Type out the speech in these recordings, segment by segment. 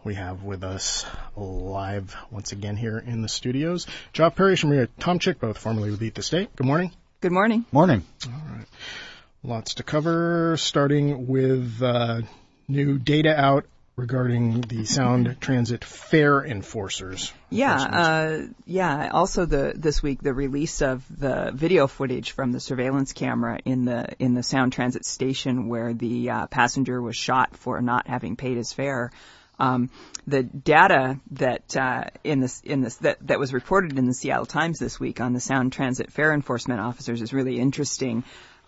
we have with us live once again here in the studios Geoff Parrish and Maria Tomczyk, both formerly with Eat the State. Good morning. Good morning. Morning. All right. Lots to cover, starting with new data out regarding the Sound Transit fare enforcers. Also, this week the release of the video footage from the surveillance camera in the Sound Transit station where the passenger was shot for not having paid his fare. The data that that was reported in the Seattle Times this week on the Sound Transit fare enforcement officers is really interesting.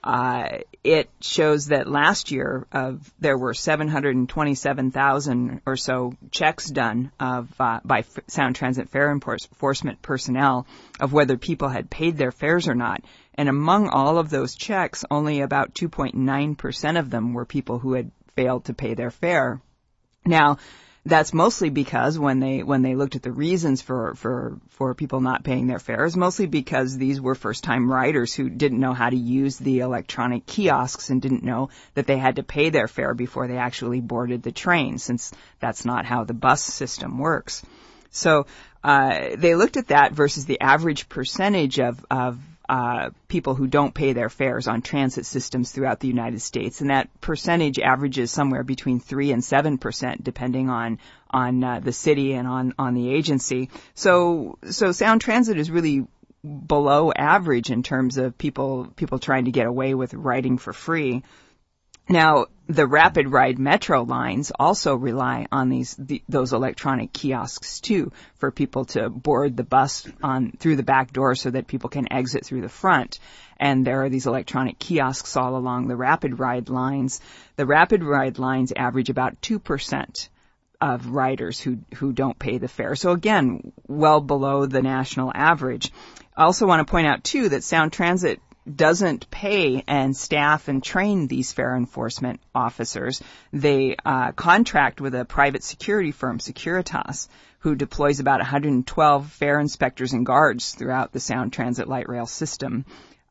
It shows that last year there were 727,000 or so checks done by Sound Transit fare enforcement personnel of whether people had paid their fares or not. And among all of those checks, only about 2.9% of them were people who had failed to pay their fare. Now, that's mostly because when they looked at the reasons for people not paying their fares, mostly because these were first-time riders who didn't know how to use the electronic kiosks and didn't know that they had to pay their fare before they actually boarded the train, since that's not how the bus system works. So they looked at that versus the average percentage of people who don't pay their fares on transit systems throughout the United States, and that percentage averages somewhere between 3 and 7%, depending on the city and on the agency. So Sound Transit is really below average in terms of people trying to get away with riding for free. Now, the Rapid Ride Metro lines also rely on those electronic kiosks too, for people to board the bus through the back door so that people can exit through the front. And there are these electronic kiosks all along the Rapid Ride lines. The Rapid Ride lines average about 2% of riders who don't pay the fare. So again, well below the national average. I also want to point out too that Sound Transit doesn't pay and staff and train these fare enforcement officers. They contract with a private security firm, Securitas, who deploys about 112 fare inspectors and guards throughout the Sound Transit light rail system.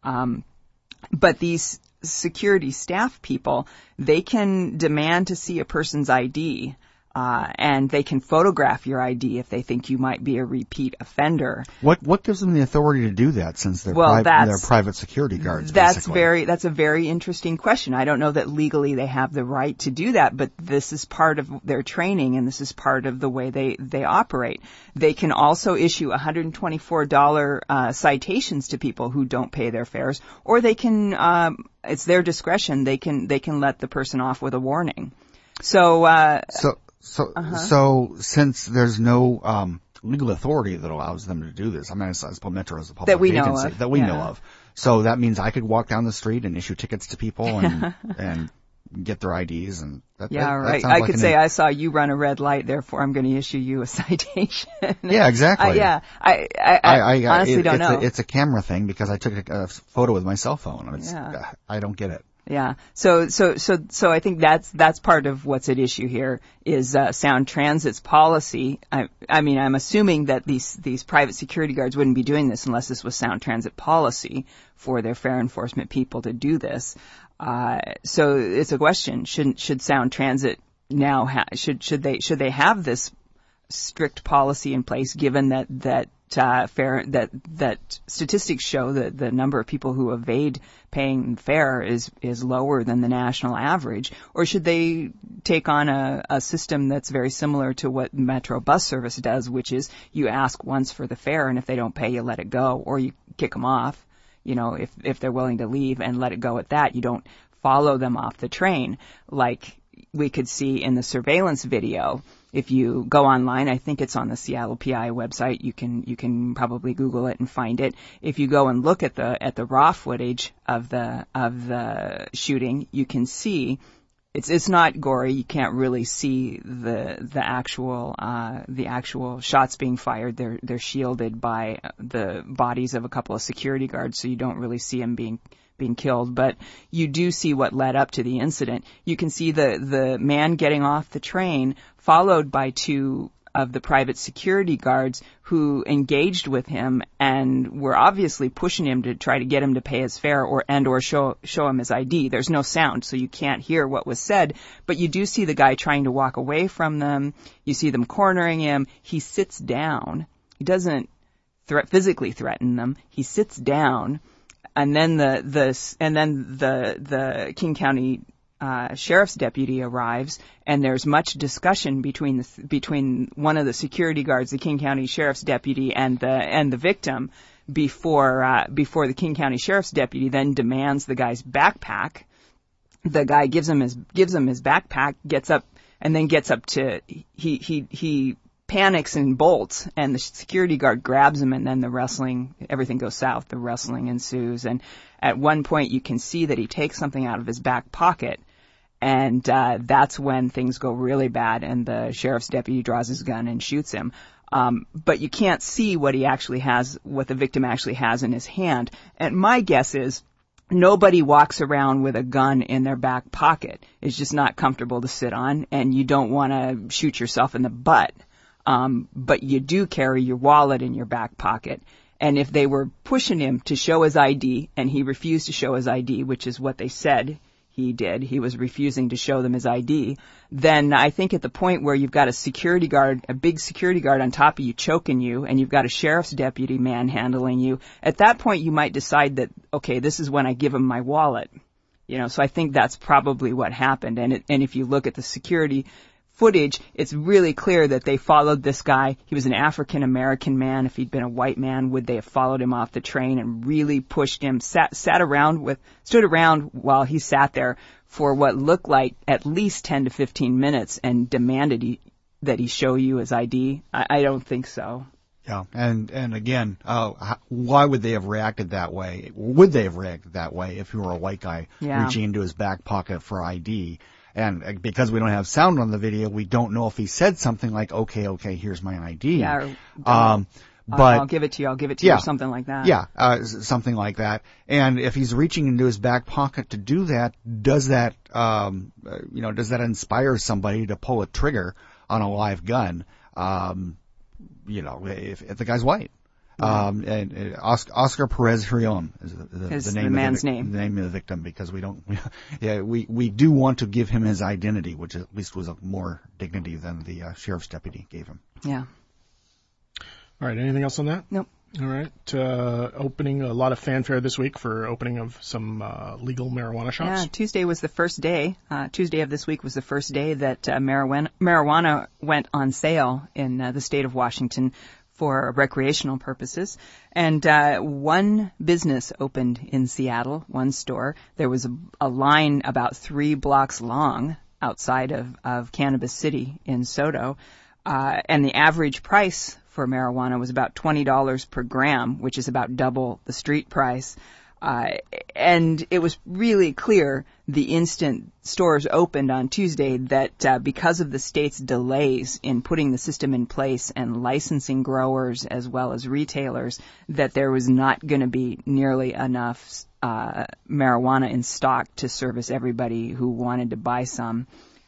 But these security staff people, they can demand to see a person's ID. And they can photograph your ID if they think you might be a repeat offender. What gives them the authority to do that, since they're private security guards? That's a very interesting question. I don't know that legally they have the right to do that, but this is part of their training and this is part of the way they operate. They can also issue $124 citations to people who don't pay their fares, or they can it's their discretion. They can let the person off with a warning. So since there's no legal authority that allows them to do this, I mean, I suppose Metro is a public agency that we know of. So that means I could walk down the street and issue tickets to people and get their IDs, and that right. I could say I saw you run a red light, therefore I'm going to issue you a citation. Yeah, exactly. I honestly don't know. It's a camera thing because I took a photo with my cell phone. I don't get it. Yeah. So I think that's part of what's at issue here is Sound Transit's policy. I mean, I'm assuming that these private security guards wouldn't be doing this unless this was Sound Transit policy for their fare enforcement people to do this. So it's a question: should Sound Transit now should they have this strict policy in place, given that statistics show that the number of people who evade paying fare is lower than the national average? Or should they take on a system that's very similar to what Metro bus service does, which is you ask once for the fare, and if they don't pay, you let it go, or you kick them off, if they're willing to leave, and let it go at that. You don't follow them off the train like we could see in the surveillance video. If you go online, I think it's on the Seattle PI website. You can probably Google it and find it. If you go and look at the raw footage of the shooting, you can see it's not gory. You can't really see the actual shots being fired. They're shielded by the bodies of a couple of security guards, so you don't really see them being killed, but you do see what led up to the incident. You can see the man getting off the train, followed by two the private security guards who engaged with him and were obviously pushing him to try to get him to pay his fare or show him his ID. There's no sound, so you can't hear what was said, but you do see the guy trying to walk away from them. You see them cornering him. He sits down. He doesn't physically threaten them. He sits down, and then the King County sheriff's deputy arrives, and there's much discussion between one of the security guards, the King County sheriff's deputy, and the victim before the King County sheriff's deputy then demands the guy's backpack. The guy gives him his backpack, gets up to he panics and bolts, and the security guard grabs him, and then everything goes south. The wrestling ensues, and at one point you can see that he takes something out of his back pocket, and that's when things go really bad, and the sheriff's deputy draws his gun and shoots him. But you can't see what the victim actually has in his hand. And my guess is nobody walks around with a gun in their back pocket. It's just not comfortable to sit on, and you don't want to shoot yourself in the butt. But you do carry your wallet in your back pocket. And if they were pushing him to show his ID, and he refused to show his ID, which is what they said he did, he was refusing to show them his ID, then I think at the point where you've got a big security guard on top of you choking you, and you've got a sheriff's deputy manhandling you, at that point you might decide that, okay, this is when I give him my wallet. So I think that's probably what happened. And if you look at the security footage, it's really clear that they followed this guy. He was an African-American man. If he'd been a white man, would they have followed him off the train and really pushed him, stood around while he sat there for what looked like at least 10 to 15 minutes and demanded that he show you his ID? I don't think so. Yeah, and again, why would they have reacted that way? Would they have reacted that way if you were a white guy reaching into his back pocket for ID? And because we don't have sound on the video, we don't know if he said something like, okay, here's my ID. Yeah, but I'll give it to you, or something like that. Yeah, something like that. And if he's reaching into his back pocket to do that, does that inspire somebody to pull a trigger on a live gun? If the guy's white. And Oscar Perez Hirion is the name of the name of the victim, because we do want to give him his identity, which at least was more dignity than the sheriff's deputy gave him. Yeah. All right. Anything else on that? Nope. All right. Opening a lot of fanfare this week for opening of some legal marijuana shops. Yeah. Tuesday was the first day. Tuesday of this week was the first day that marijuana went on sale in the state of Washington for recreational purposes. And one business opened in Seattle, one store. There was a line about 3 blocks long outside of Cannabis City in SoDo. And the average price for marijuana was about $20 per gram, which is about double the street price. And it was really clear the instant stores opened on Tuesday that because of the state's delays in putting the system in place and licensing growers as well as retailers, that there was not going to be nearly enough marijuana in stock to service everybody who wanted to buy some.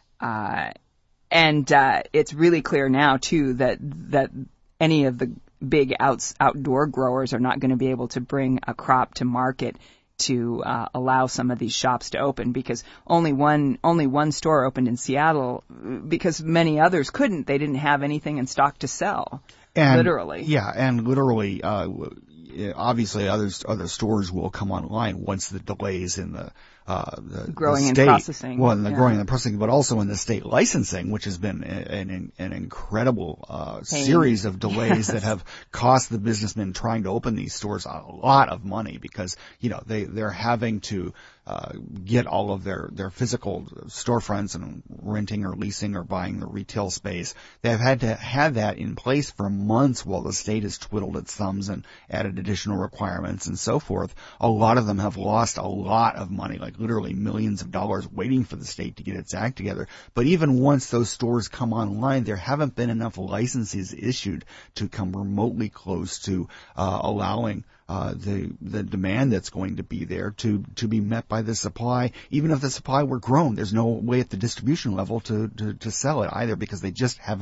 And it's really clear now, too, that any of the big outdoor growers are not going to be able to bring a crop to market to allow some of these shops to open, because only one store opened in Seattle because many others couldn't. They didn't have anything in stock to sell. Literally. Yeah, and literally, obviously other stores will come online once the delays in the growing and processing. Well, in the growing and processing, but also in the state licensing, which has been an incredible series of delays that have cost the businessmen trying to open these stores a lot of money, because they're having to get all of their physical storefronts and renting or leasing or buying the retail space. They've had to have that in place for months while the state has twiddled its thumbs and added additional requirements and so forth. A lot of them have lost a lot of money, like literally millions of dollars, waiting for the state to get its act together. But even once those stores come online, there haven't been enough licenses issued to come remotely close to allowing the demand that's going to be there to be met by the supply. Even if the supply were grown, there's no way at the distribution level to sell it either, because they just haven't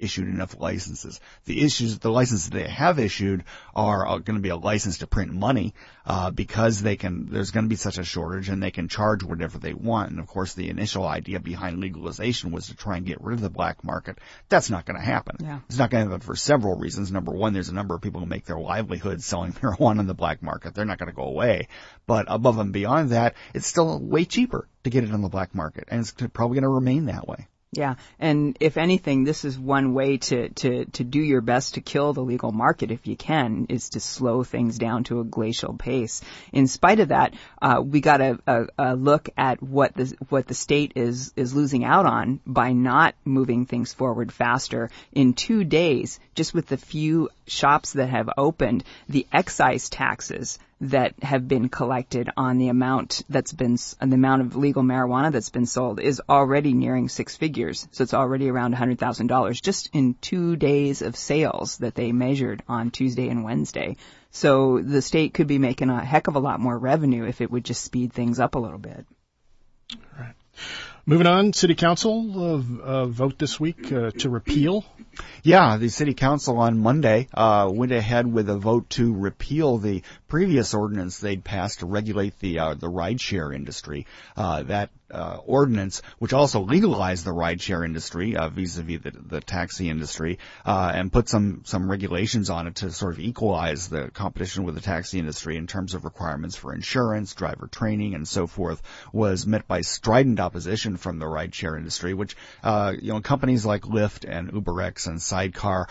issued enough licenses. The licenses they have issued are going to be a license to print money, because there's going to be such a shortage, and they can charge whatever they want. And of course, the initial idea behind legalization was to try and get rid of the black market. That's not going to happen. Yeah. It's not going to happen for several reasons. Number one, there's a number of people who make their livelihood selling marijuana in the black market. They're not going to go away. But above and beyond that, it's still way cheaper to get it on the black market, and it's probably going to remain that way. Yeah, and if anything, this is one way to do your best to kill the legal market if you can, is to slow things down to a glacial pace. In spite of that, we got a look at what the state is losing out on by not moving things forward faster. In 2 days, just with the few shops that have opened, the excise taxes that have been collected on the amount of legal marijuana that's been sold is already nearing six figures. So it's already around $100,000 just in 2 days of sales that they measured on Tuesday and Wednesday. So the state could be making a heck of a lot more revenue if it would just speed things up a little bit. All right. Moving on, City Council vote this week to repeal. Yeah, the City Council on Monday went ahead with a vote to repeal the previous ordinance they'd passed to regulate the rideshare industry. That ordinance, which also legalized the rideshare industry vis-a-vis the taxi industry, and put some regulations on it to sort of equalize the competition with the taxi industry in terms of requirements for insurance, driver training, and so forth, was met by strident opposition from the rideshare industry, which companies like Lyft and UberX and Sidecar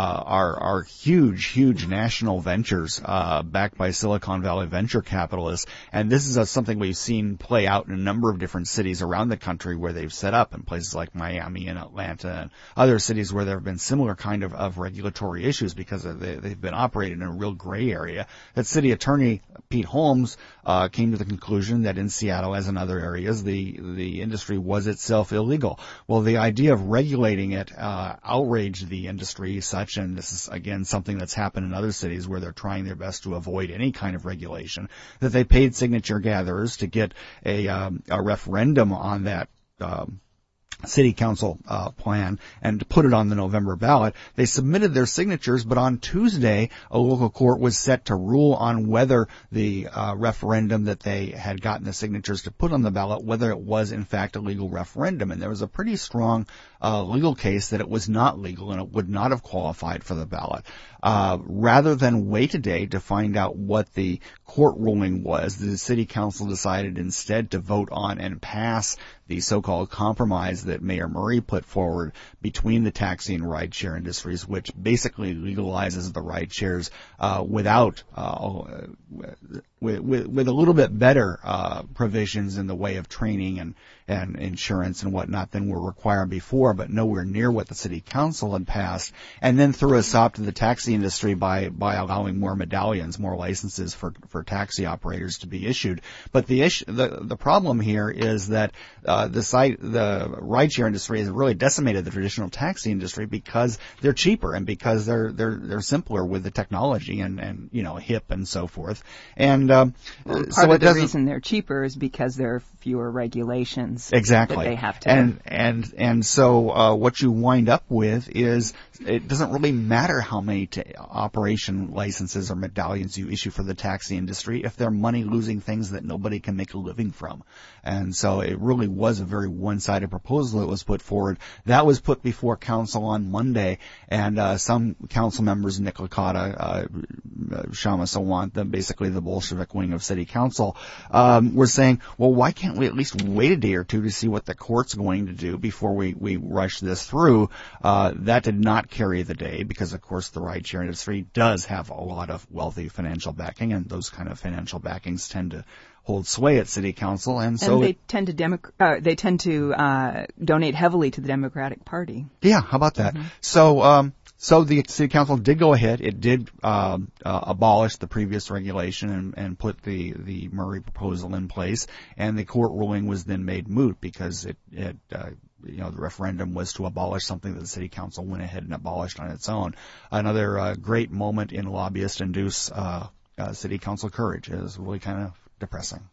are huge national ventures backed by Silicon Valley venture capitalists, and this is something we've seen play out in a number of different cities around the country where they've set up, in places like Miami and Atlanta and other cities where there have been similar kind of regulatory issues because they've been operating in a real gray area. That city attorney, Pete Holmes, came to the conclusion that in Seattle, as in other areas, the industry was itself illegal. Well, the idea of regulating it outraged the industry such, and this is again something that's happened in other cities where they're trying their best to avoid any kind of regulation, that they paid signature gatherers to get a referendum on that City Council plan and to put it on the November ballot. They submitted their signatures, but on Tuesday, a local court was set to rule on whether the referendum that they had gotten the signatures to put on the ballot, whether it was in fact a legal referendum. And there was a pretty strong legal case that it was not legal and it would not have qualified for the ballot. Rather than wait a day to find out what the court ruling was, the City Council decided instead to vote on and pass the so-called compromise that Mayor Murray put forward between the taxi and rideshare industries, which basically legalizes the rideshares with a little bit better provisions in the way of training and insurance and whatnot than were required before, but nowhere near what the City Council had passed, and then threw a stop to the taxi industry by allowing more medallions, more licenses for taxi operators to be issued. But the problem here is that the rideshare industry has really decimated the traditional taxi industry because they're cheaper and because they're simpler with the technology and hip and so forth. And part of the reason they're cheaper is because there are fewer regulations exactly that they have to. And so what you wind up with is it doesn't really matter how many operation licenses or medallions you issue for the taxi industry if they're money losing things that nobody can make a living from. And so it really was a very one-sided proposal that was put forward. That was put before council on Monday, and some council members, Nick Licata, Shama Sawant, basically the Bolshevik wing of City Council, were saying, well, why can't we at least wait a day or two to see what the court's going to do before we rush this through? That did not carry the day because, of course, the rideshare industry does have a lot of wealthy financial backing, and those kind of financial backings tend to hold sway at City Council, and so they tend to donate heavily to the Democratic Party. Yeah, how about that? Mm-hmm. So the City Council did go ahead. It did abolish the previous regulation and put the Murray proposal in place, and the court ruling was then made moot because the referendum was to abolish something that the City Council went ahead and abolished on its own. Another great moment in lobbyist-induced City Council courage. Is really kind of depressing.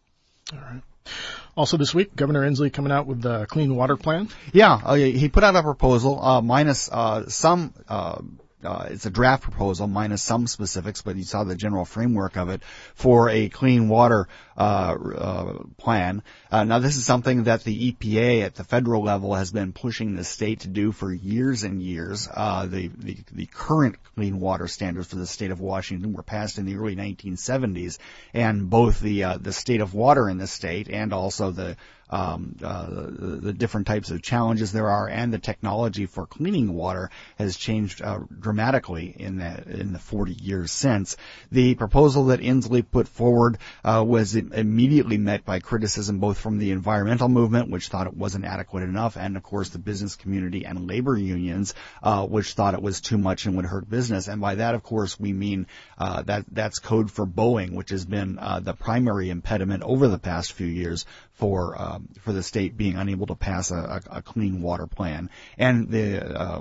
All right. Also this week, Governor Inslee coming out with the Clean Water Plan. Yeah, he put out a proposal, minus some. It's a draft proposal minus some specifics, but you saw the general framework of it for a clean water plan. Now, this is something that the EPA at the federal level has been pushing the state to do for years and years. The current clean water standards for the state of Washington were passed in the early 1970s, and both the state of water in the state and also the different types of challenges there are and the technology for cleaning water has changed dramatically in the 40 years since. The proposal that Inslee put forward was immediately met by criticism both from the environmental movement, which thought it wasn't adequate enough, and of course the business community and labor unions, which thought it was too much and would hurt business. And by that, of course, we mean that's code for Boeing, which has been the primary impediment over the past few years for the state being unable to pass a clean water plan. And the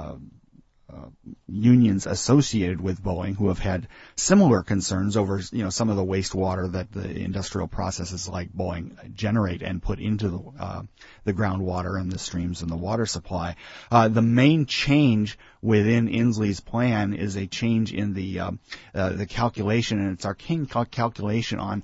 unions associated with Boeing, who have had similar concerns over, some of the wastewater that the industrial processes like Boeing generate and put into the groundwater and the streams and the water supply. The main change within Inslee's plan is a change in the calculation, and it's arcane calculation on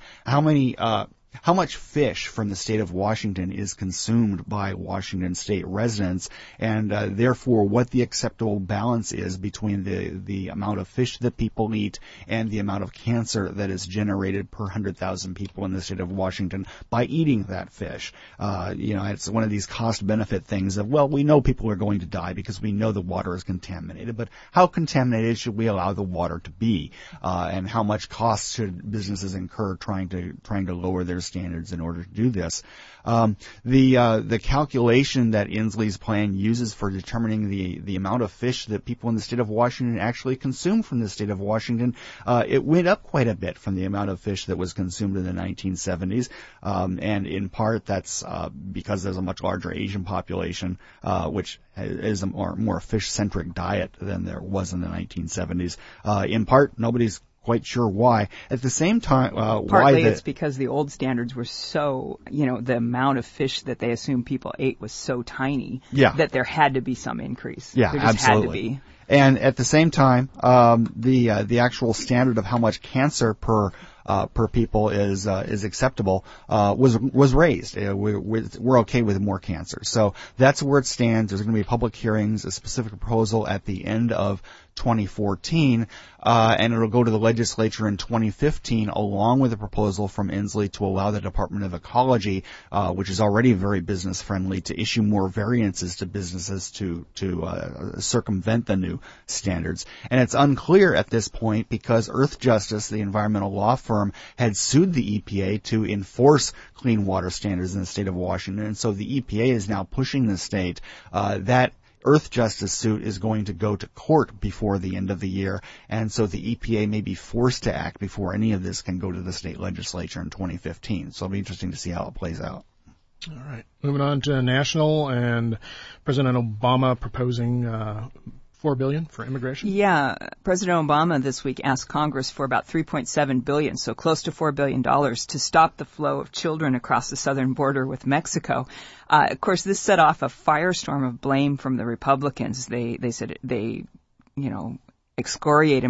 how much fish from the state of Washington is consumed by Washington state residents, and therefore what the acceptable balance is between the amount of fish that people eat and the amount of cancer that is generated per 100,000 people in the state of Washington by eating that fish. It's one of these cost-benefit things of, well, we know people are going to die because we know the water is contaminated, but how contaminated should we allow the water to be? And how much cost should businesses incur trying to lower their standards in order to do this? The calculation that Inslee's plan uses for determining the amount of fish that people in the state of Washington actually consume from the state of Washington, it went up quite a bit from the amount of fish that was consumed in the 1970s, and in part that's because there's a much larger Asian population, which is a more fish-centric diet than there was in the 1970s. In part, nobody's quite sure why. At the same time, partly it's because the old standards were so, the amount of fish that they assumed people ate was so tiny that there had to be some increase. Yeah, there just absolutely. Had to be. And at the same time, the actual standard of how much cancer per people is acceptable was raised. We're okay with more cancer. So that's where it stands. There's going to be public hearings, a specific proposal at the end of 2014, and it'll go to the legislature in 2015 along with a proposal from Inslee to allow the Department of Ecology, which is already very business friendly, to issue more variances to businesses to circumvent the new standards. And it's unclear at this point because Earthjustice, the environmental law firm, had sued the EPA to enforce clean water standards in the state of Washington, and so the EPA is now pushing the state that Earthjustice suit is going to go to court before the end of the year, and so the EPA may be forced to act before any of this can go to the state legislature in 2015. So it'll be interesting to see how it plays out. All right. Moving on to national, and President Obama proposing $4 billion for immigration? Yeah. President Obama this week asked Congress for about $3.7 billion, so close to $4 billion, to stop the flow of children across the southern border with Mexico. Of course, this set off a firestorm of blame from the Republicans. They said they excoriated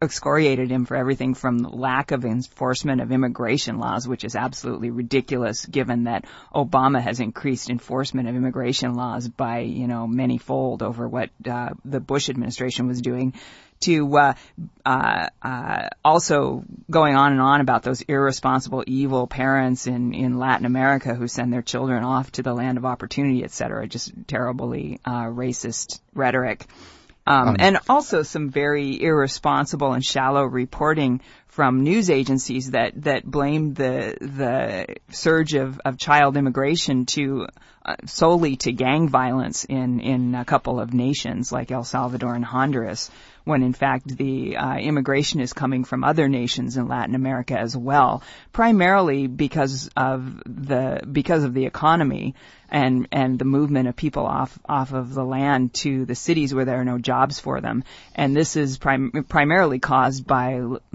him for everything from the lack of enforcement of immigration laws, which is absolutely ridiculous given that Obama has increased enforcement of immigration laws by, many-fold over what the Bush administration was doing, to also going on and on about those irresponsible, evil parents in Latin America who send their children off to the land of opportunity, et cetera. Just terribly racist rhetoric. And also some very irresponsible and shallow reporting from news agencies that blamed the surge of child immigration solely to gang violence in a couple of nations like El Salvador and Honduras, when in fact the immigration is coming from other nations in Latin America as well, primarily because of the economy and the movement of people off of the land to the cities where there are no jobs for them. And this is primarily caused by the North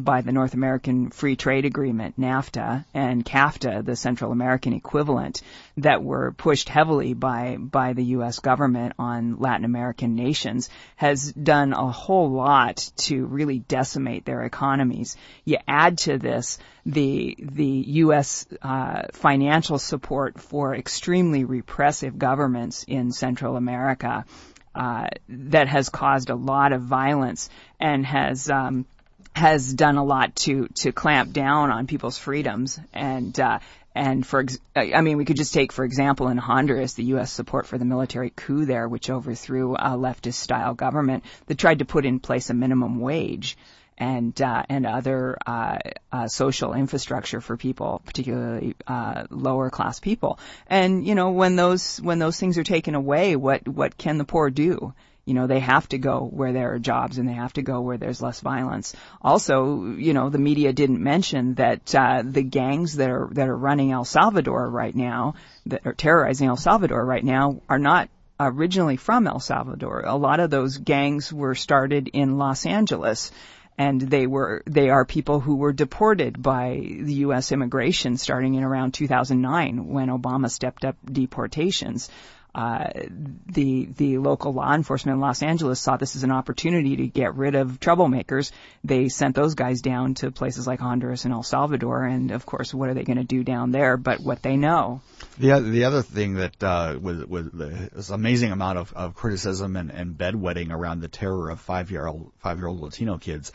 North American Free Trade Agreement, NAFTA, and CAFTA, the Central American equivalent, that were pushed heavily by the U.S. government on Latin American nations, has done a whole lot to really decimate their economies. You add to this the U.S. Financial support for extremely repressive governments in Central America, that has caused a lot of violence and has done a lot to clamp down on people's freedoms. And we could just take, for example, in Honduras, the U.S. support for the military coup there, which overthrew a leftist-style government that tried to put in place a minimum wage and other social infrastructure for people, particularly lower class people. And when those things are taken away, what can the poor do? They have to go where there are jobs, and they have to go where there's less violence. Also, the media didn't mention that the gangs that are running El Salvador right now, that are terrorizing El Salvador right now, are not originally from El Salvador. A lot of those gangs were started in Los Angeles. And they are people who were deported by the U.S. immigration starting in around 2009 when Obama stepped up deportations. The local law enforcement in Los Angeles saw this as an opportunity to get rid of troublemakers. They sent those guys down to places like Honduras and El Salvador, and of course, what are they going to do down there but what they know? The other thing that was this amazing amount of criticism and bedwetting around the terror of five-year-old Latino kids.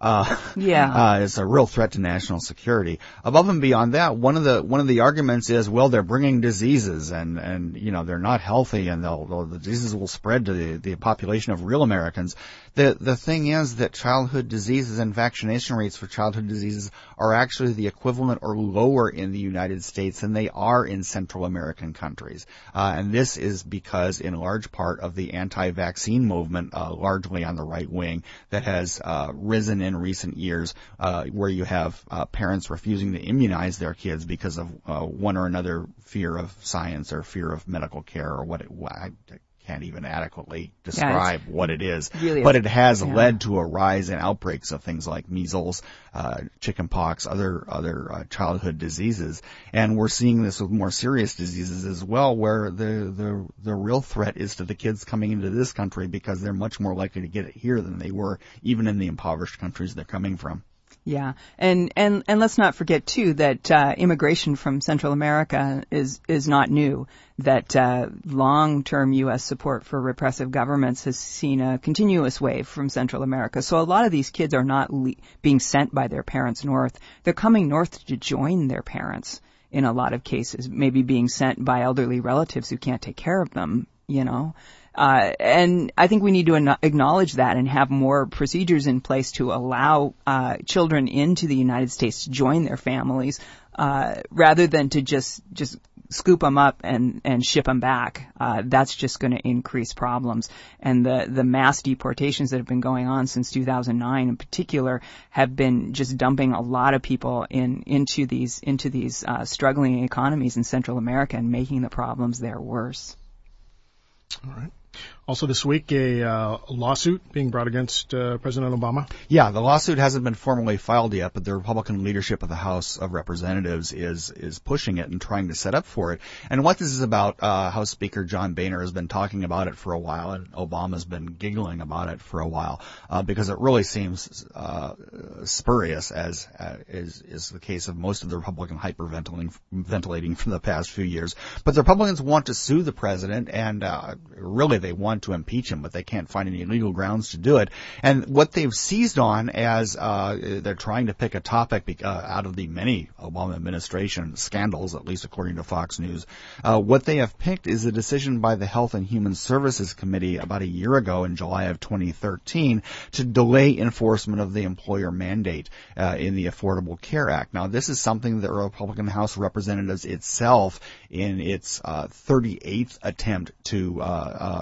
It's a real threat to national security. Above and beyond that, one of the arguments is, well, they're bringing diseases and they're not healthy, and the diseases will spread to the population of real Americans. The thing is that childhood diseases and vaccination rates for childhood diseases are actually the equivalent or lower in the United States than they are in Central American countries. And this is because, in large part, of the anti-vaccine movement, largely on the right wing, that has risen in recent years, where you have parents refusing to immunize their kids because of one or another fear of science or fear of medical care, or I can't even adequately describe what it is. Really, but it has led to a rise in outbreaks of things like measles, chickenpox, other childhood diseases. And we're seeing this with more serious diseases as well, where the real threat is to the kids coming into this country, because they're much more likely to get it here than they were even in the impoverished countries they're coming from. Yeah, and let's not forget too that immigration from Central America is not new. That long-term U.S. support for repressive governments has seen a continuous wave from Central America. So a lot of these kids are not being sent by their parents north. They're coming north to join their parents in a lot of cases, maybe being sent by elderly relatives who can't take care of them, and I think we need to acknowledge that and have more procedures in place to allow children into the United States to join their families, rather than to just scoop them up and ship them back. That's just going to increase problems. And the mass deportations that have been going on since 2009 in particular have been just dumping a lot of people into these struggling economies in Central America and making the problems there worse. All right. Also this week, a lawsuit being brought against President Obama. Yeah, the lawsuit hasn't been formally filed yet, but the Republican leadership of the House of Representatives is pushing it and trying to set up for it. And what this is about, House Speaker John Boehner has been talking about it for a while, and Obama's been giggling about it for a while, because it really seems spurious, as is the case of most of the Republican hyperventilating for the past few years. But the Republicans want to sue the president, and really they want to impeach him, but they can't find any legal grounds to do it. And what they've seized on, as they're trying to pick a topic out of the many Obama administration scandals, at least according to Fox News, what they have picked is a decision by the Health and Human Services Committee about a year ago in July of 2013 to delay enforcement of the employer mandate in the Affordable Care Act. Now, this is something that the Republican House of Representatives itself, in its 38th attempt to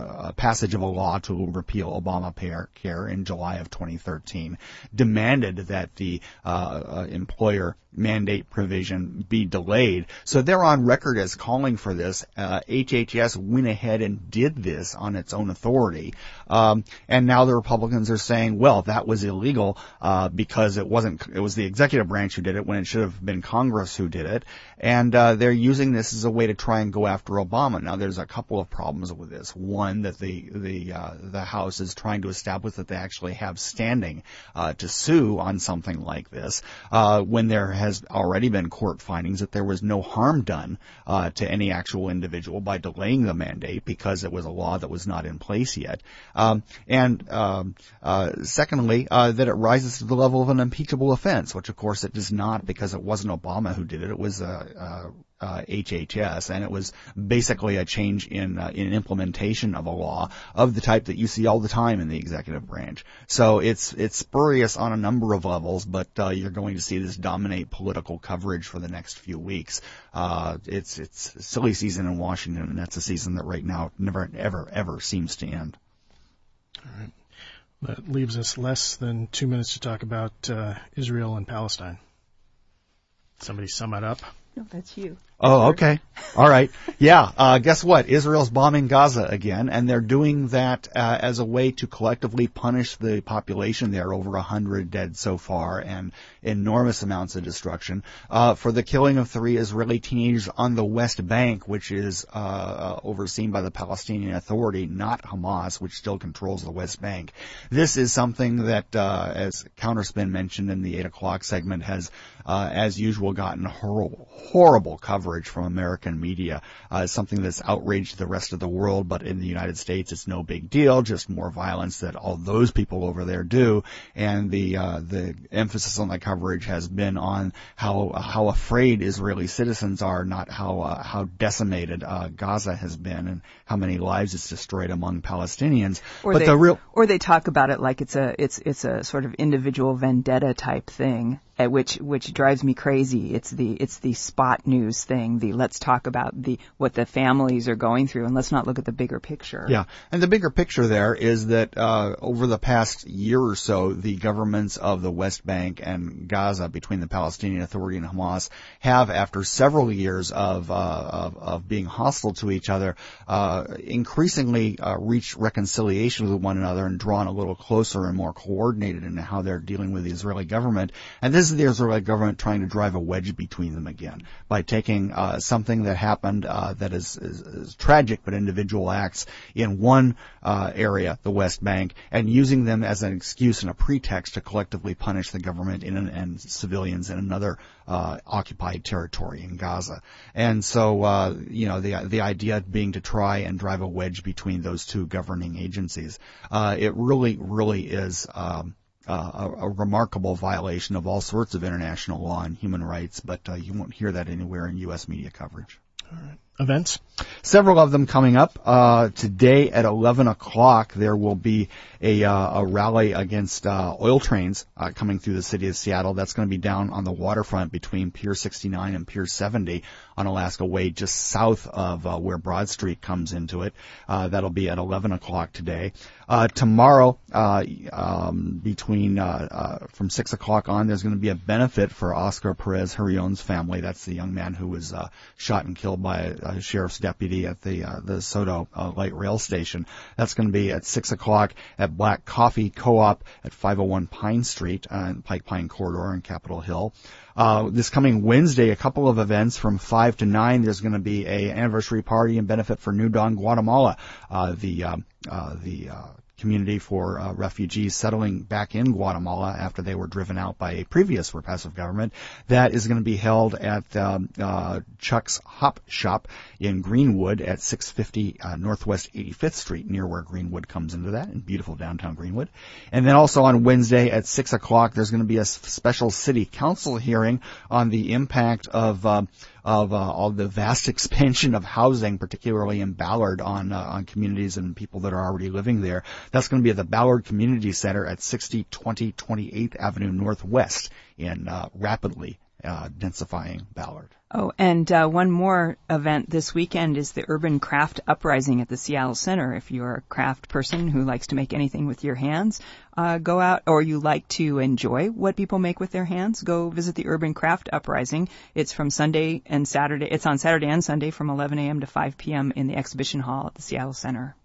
passage of a law to repeal Obamacare in July of 2013, demanded that the employer mandate provision be delayed. So they're on record as calling for this. HHS went ahead and did this on its own authority. And now the Republicans are saying, well, that was illegal because it was the executive branch who did it when it should have been Congress who did it. And they're using this as a way to try and go after Obama. Now, there's a couple of problems with this. One, that the House is trying to establish that they actually have standing to sue on something like this, when there has already been court findings that there was no harm done to any actual individual by delaying the mandate because it was a law that was not in place yet. Secondly, that it rises to the level of an impeachable offense, which of course it does not, because it wasn't Obama who did it. It was HHS, and it was basically a change in implementation of a law of the type that you see all the time in the executive branch. So it's spurious on a number of levels, but you're going to see this dominate political coverage for the next few weeks. It's silly season in Washington, and that's a season that right now never, ever seems to end. All right. That leaves us less than 2 minutes to talk about Israel and Palestine. Somebody sum it up? No, that's you. Oh, okay. All right. Yeah. Guess what? Israel's bombing Gaza again, and they're doing that as a way to collectively punish the population there. Over 100 dead so far, and enormous amounts of destruction for the killing of 3 Israeli teenagers on the West Bank, which is overseen by the Palestinian Authority, not Hamas, which still controls the West Bank. This is something that, as Counterspin mentioned in the 8 o'clock segment, has, as usual, gotten horrible coverage from American media. Something that's outraged the rest of the world, but in the United States it's no big deal, just more violence that all those people over there do. And the emphasis on the coverage has been on how afraid Israeli citizens are, not how decimated Gaza has been and how many lives it's destroyed among Palestinians. Or they talk about it like it's a sort of individual vendetta type thing, which drives me crazy. It's the spot news thing. Let's talk about what the families are going through, and let's not look at the bigger picture. Yeah, and the bigger picture there is that over the past year or so, the governments of the West Bank and Gaza, between the Palestinian Authority and Hamas, have, after several years of being hostile to each other, increasingly reached reconciliation with one another and drawn a little closer and more coordinated in how they're dealing with the Israeli government. And this is the Israeli government trying to drive a wedge between them again by taking something that happened that is tragic, but individual acts in one area, the West Bank, and using them as an excuse and a pretext to collectively punish the government and civilians in another occupied territory in Gaza. And so, the idea being to try and drive a wedge between those two governing agencies. It really is a remarkable violation of all sorts of international law and human rights, but you won't hear that anywhere in U.S. media coverage. All right. Events? Several of them coming up. Today at 11 o'clock, there will be a rally against oil trains coming through the city of Seattle. That's going to be down on the waterfront between Pier 69 and Pier 70 on Alaska Way, just south of where Broad Street comes into it. That'll be at 11 o'clock today. Tomorrow, from 6 o'clock on, there's going to be a benefit for Oscar Perez Hurion's family. That's the young man who was shot and killed by a sheriff's deputy at the Soto light rail station. That's going to be at 6 o'clock at Black Coffee Co-op at 501 Pine Street in Pike Pine Corridor in Capitol Hill. This coming Wednesday, a couple of events from 5 to 9. There's going to be a anniversary party and benefit for New Dawn Guatemala, the community for refugees settling back in Guatemala after they were driven out by a previous repressive government. That is going to be held at Chuck's Hop Shop in Greenwood at 650 Northwest 85th Street, near where Greenwood comes into that, in beautiful downtown Greenwood. And then also on Wednesday at 6 o'clock, there's going to be a special city council hearing on the impact of all the vast expansion of housing, particularly in Ballard, on communities and people that are already living there. That's going to be at the Ballard Community Center at 6020 28th Avenue Northwest in Rapidly densifying Ballard. Oh, and one more event this weekend is the Urban Craft Uprising at the Seattle Center. If you're a craft person who likes to make anything with your hands, go out, or you like to enjoy what people make with their hands, go visit the Urban Craft Uprising. It's from Sunday and Saturday. It's on Saturday and Sunday from 11 a.m. to 5 p.m. in the exhibition hall at the Seattle Center.